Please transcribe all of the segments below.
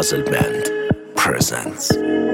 Puzzle Band presents.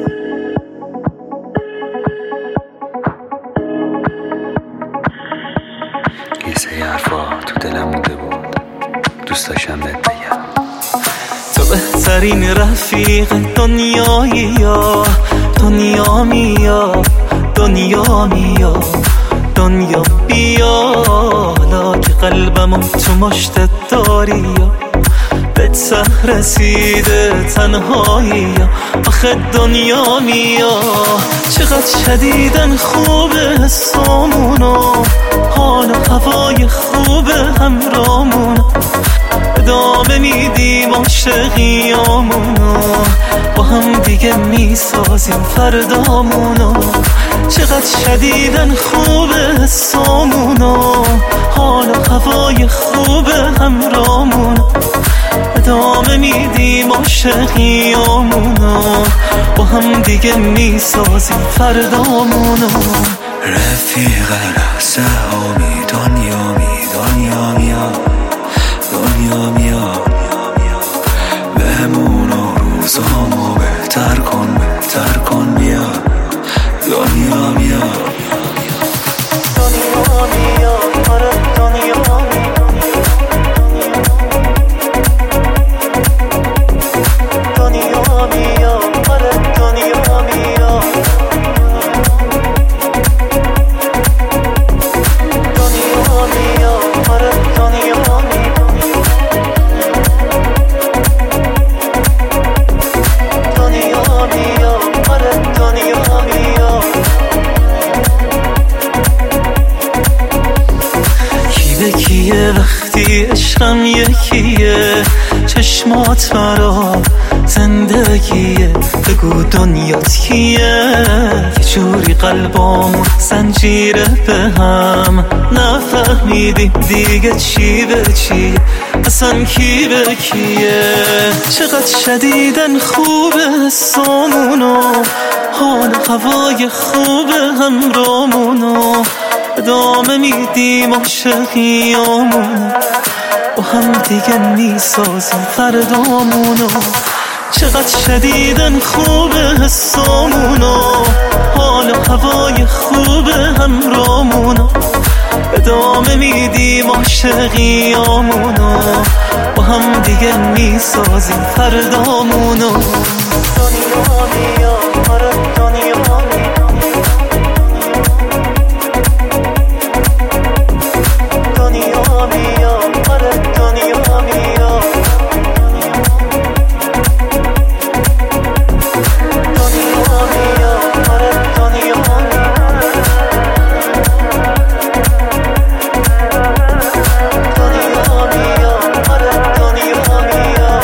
یه سری حرفا تو دلم مونده بود، دوست داشتم بهت بگم. تو بهترین رفیق دنیایی، یا دنیا میا، دنیا میا، دنیا بیا، حالا که قلبمو تو مشتت داری، یا به ته رسیده تنهایی، آخه دنیا میا. چقدر شدیدن خوبه حسامونو، حال و هوای خوبه همرامونو، ادامه میدیم عاشقیامونو، با هم دیگه میسازیم فردامونو. چقدر شدیدن خوبه حسامونو، حال و هوای خوبه همرامونو، ادامه میدیم عاشقیامونو، با هم دیگه میسازیم فردامونو. رفیق سهامی دنیا می، دنیا میا، دنیا میا، بهمونو روزامو بهتر کن، بهتر کن بیا، دنیا میا، دنیا میا، آره دنیا میا، دنیا میا، آره دنیا میا، دنیا میا، آره دنیا میا، دنیا میا، آره دنیا میا. کی به کیه وقتی عشقم یکیه، چشمات مرا زندگیه، بگو دنیات کیه. یه جوری قلبامون زنجیره به هم، نفهمیدیم دیگه چی به چیه، اصلا کی به کیه. چقدر شدیدن خوبه حسامونو، حال و هوای خوبه همرامونو، ادامه میدیم عاشقیامونو، با هم دیگه میسازیم فردامونو. چقدر شدیدن خوبه حسامونو، حال و هوای خوبه همرامونو، ادامه میدیم عاشقیامونو، با هم دیگه میسازیم فردامونو. دنیا میا، آره دنیا میا، دنیا میا، آره دنیا میا، دنیا میا، آره دنیا میا، دنیا میا، آره دنیا میا.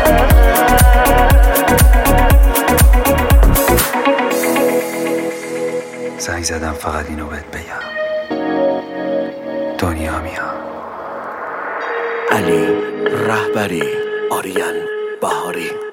زنگ زدم فقط اینو بهت بگم، دنیا میا. علی رهبری، آریان بهاری.